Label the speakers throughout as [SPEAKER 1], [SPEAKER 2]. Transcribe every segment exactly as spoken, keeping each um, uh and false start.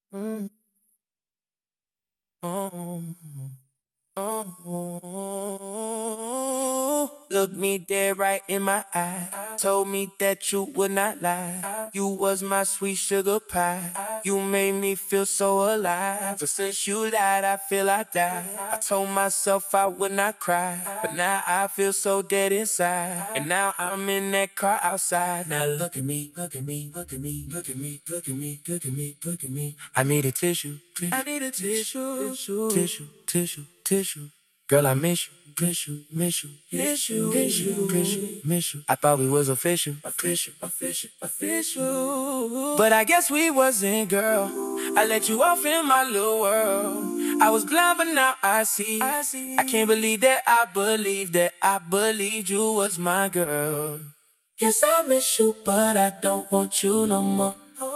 [SPEAKER 1] Mm. Oh, oh, look me dead right in my eye. Told me that you would not lie. You was my sweet sugar pie. You made me feel so alive. But since you lied, I feel I died. I told myself I would not cry, but now I feel so dead inside. And now I'm in that car outside. Now look at me, look at me, look at me, look at me, look at me, look at me, look at me. I need a tissue, I need a tissue, tissue, tissue, tissue, tissue. Girl, I miss you, miss you, miss you, miss you, miss you, miss you, miss you. I thought we was official, official, official, official. But I guess we wasn't, girl. I let you off in my little world. I was blind, but now I see. I see. I can't believe that I believed that I believed you was my girl. Yes, I miss you, but I don't want you no more.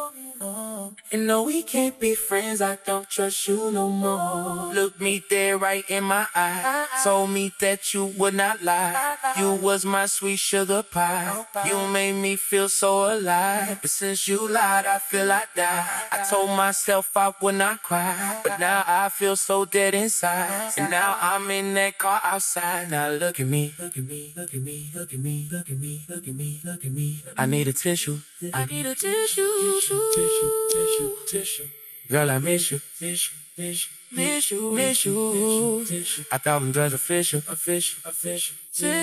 [SPEAKER 1] And no, we can't be friends, I don't trust you no more. Look me there right in my eye. Told me that you would not lie. You was my sweet sugar pie. You made me feel so alive. But since you lied, I feel I died. I told myself I would not cry, but now I feel so dead inside. And now I'm in that car outside. Now look at me, look at me, look at me, look at me, look at me, look at me, look at me. I need a tissue, I need a tissue, tissue, tissue, tissue, tissue. Girl, I miss you, miss you, miss you, miss you, miss you, tissue. I thought we was official, official, official,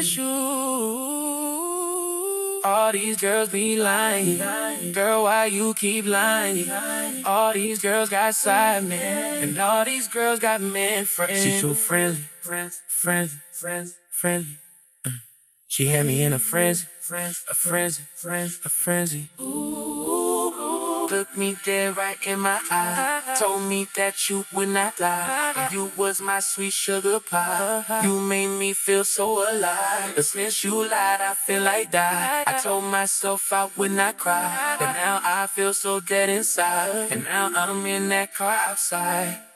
[SPEAKER 1] tissue. All these girls be lying. Girl, why you keep lying? All these girls got side men, and all these girls got men friends. She too friendly, friends, friends, friends, friendly. She had me in a frenzy, a frenzy, a frenzy. Look me dead right in my eye. Told me that you would not lie. You was my sweet sugar pie. You made me feel so alive. But since you lied, I feel like die. I told myself I would not cry, but now I feel so dead inside. And now I'm in that car outside.